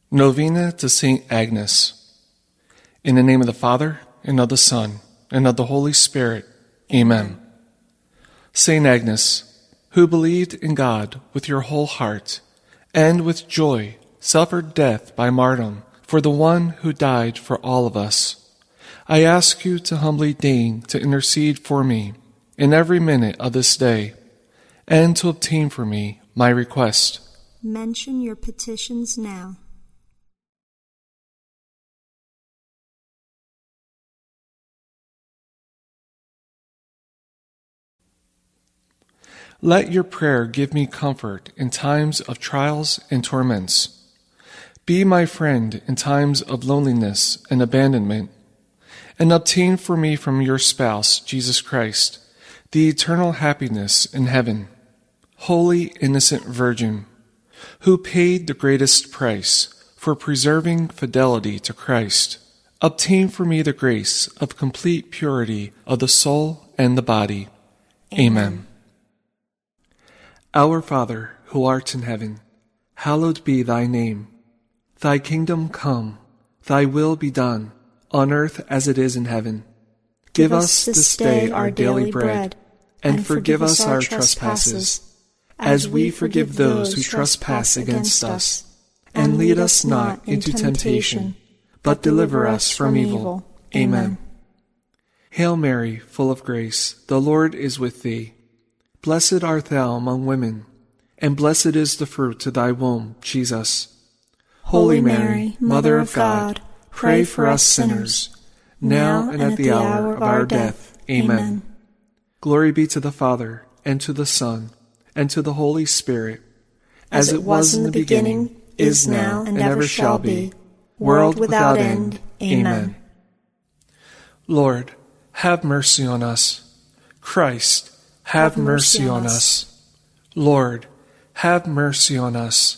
Novena to Saint Agnes. In the name of the Father, and of the Son, and of the Holy Spirit. Amen. Saint Agnes, who believed in God with your whole heart, and with joy suffered death by martyrdom for the one who died for all of us, I ask you to humbly deign to intercede for me in every minute of this day, and to obtain for me my request. Mention your petitions now. Let your prayer give me comfort in times of trials and torments. Be my friend in times of loneliness and abandonment, and obtain for me from your spouse, Jesus Christ, the eternal happiness in heaven. Holy Innocent Virgin, who paid the greatest price for preserving fidelity to Christ, obtain for me the grace of complete purity of the soul and the body. Amen. Our Father, who art in heaven, hallowed be thy name. Thy kingdom come, thy will be done, on earth as it is in heaven. Give us this day our daily bread, and forgive us our trespasses, as we forgive those who trespass against us. And lead us not into temptation, but deliver us from evil. Amen. Hail Mary, full of grace, the Lord is with thee. Blessed art thou among women, and blessed is the fruit of thy womb, Jesus. Holy Mary, Mother of God, pray for us sinners, now and at the hour of our death. Amen. Glory be to the Father, and to the Son, and to the Holy Spirit, as it was in the beginning, is now, and ever shall be, world without end. Amen. Lord, have mercy on us. Christ, have mercy on us. Lord, have mercy on us.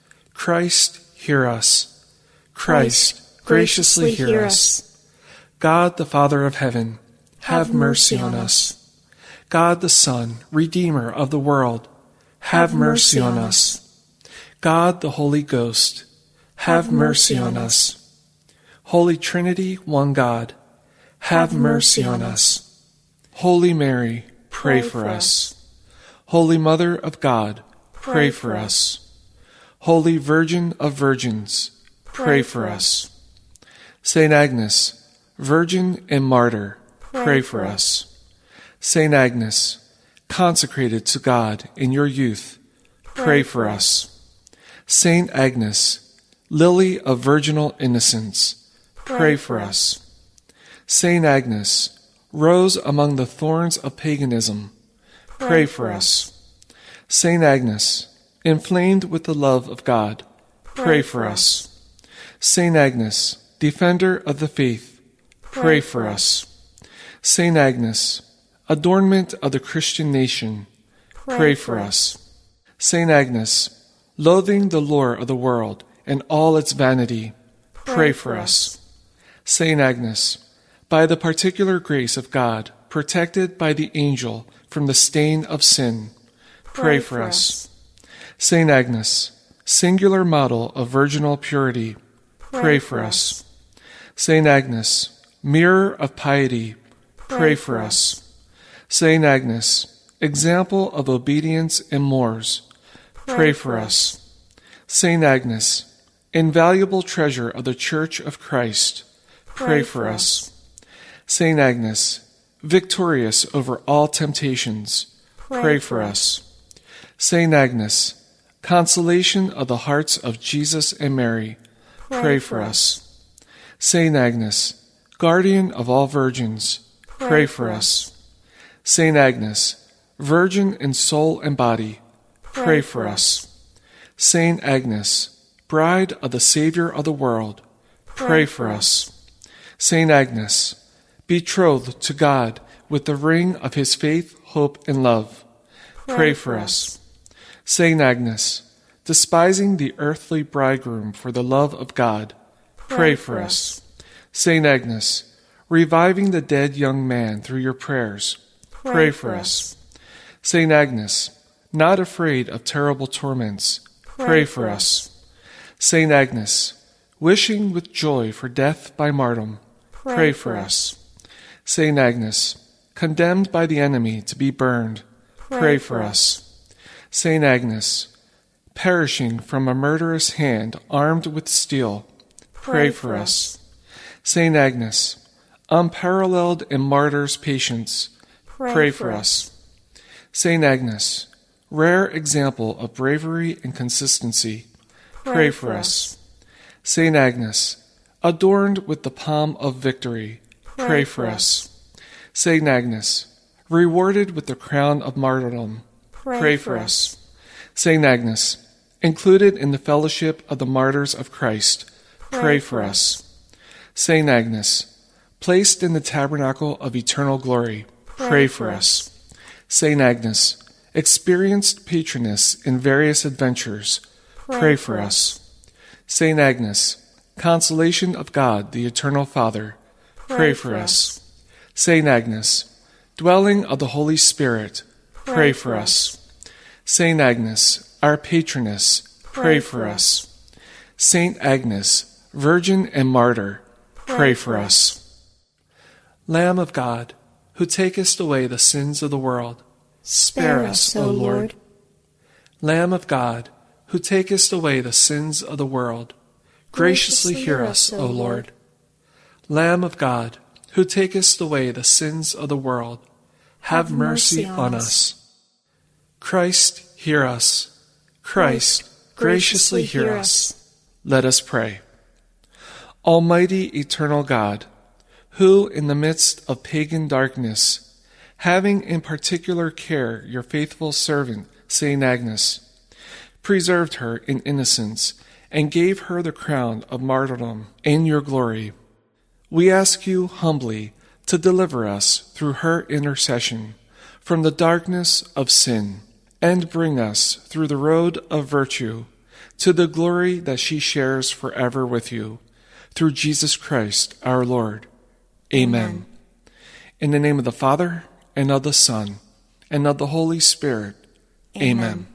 Christ, hear us. Christ, graciously hear us. God, the Father of heaven, have mercy on us. God, the Son, Redeemer of the world, have mercy on us. God, the Holy Ghost, have mercy on us. Holy Trinity, one God, have mercy on us. Holy Mary, pray for us. Holy Mother of God, pray for us. Holy Virgin of Virgins, pray for us. Saint Agnes, Virgin and Martyr, pray for us. Saint Agnes, consecrated to God in your youth, pray for us. Saint Agnes, Lily of virginal innocence, pray for us. Saint Agnes, Rose among the thorns of paganism, pray for us. Saint Agnes, inflamed with the love of God, pray for us. Saint Agnes, defender of the faith, pray for us. Saint Agnes, adornment of the Christian nation, pray for us. Saint Agnes, loathing the lure of the world and all its vanity, pray for us. Saint Agnes, by the particular grace of God, protected by the angel from the stain of sin, pray for us. Saint Agnes, singular model of virginal purity, pray for us. Saint Agnes, mirror of piety, pray for us. Saint Agnes, example of obedience and mores, pray for us. Saint Agnes, invaluable treasure of the Church of Christ, pray for us. Saint Agnes, victorious over all temptations, pray for us. Saint Agnes, consolation of the hearts of Jesus and Mary, pray for us. Saint Agnes, guardian of all virgins, pray for us. Saint Agnes, virgin in soul and body, pray for us. Saint Agnes, bride of the Savior of the world, pray for us. Saint Agnes, betrothed to God with the ring of his faith, hope, and love, pray for us. Saint Agnes, despising the earthly bridegroom for the love of God, pray for us. Saint Agnes, reviving the dead young man through your prayers, pray for us. Saint Agnes, not afraid of terrible torments, pray for us. Saint Agnes, wishing with joy for death by martyrdom, pray for us. Saint Agnes, condemned by the enemy to be burned, pray for us. Saint Agnes, perishing from a murderous hand armed with steel, pray for us. Saint Agnes, unparalleled in martyrs' patience, pray for us. Saint Agnes, rare example of bravery and consistency, pray for us. Saint Agnes, adorned with the palm of victory, pray for us. Saint Agnes, rewarded with the crown of martyrdom, pray for us. Saint Agnes, included in the fellowship of the martyrs of Christ, pray for us. Saint Agnes, placed in the tabernacle of eternal glory, pray for us. Saint Agnes, experienced patroness in various adventures, pray for us. Saint Agnes, consolation of God the Eternal Father, pray for us. Saint Agnes, dwelling of the Holy Spirit, pray for us. Saint Agnes, our patroness, pray for us. Saint Agnes, Virgin and Martyr, pray for us. Lamb of God, who takest away the sins of the world, spare us, O Lord. Lamb of God, who takest away the sins of the world, graciously hear us, O Lord. Lamb of God, who takest away the sins of the world, have mercy on us. Christ, hear us. Christ, graciously hear us. Let us pray. Almighty eternal God, who in the midst of pagan darkness, having in particular care your faithful servant, Saint Agnes, preserved her in innocence and gave her the crown of martyrdom in your glory, we ask you humbly to deliver us through her intercession from the darkness of sin and bring us through the road of virtue to the glory that she shares forever with you, through Jesus Christ our Lord. Amen. In the name of the Father, and of the Son, and of the Holy Spirit. Amen.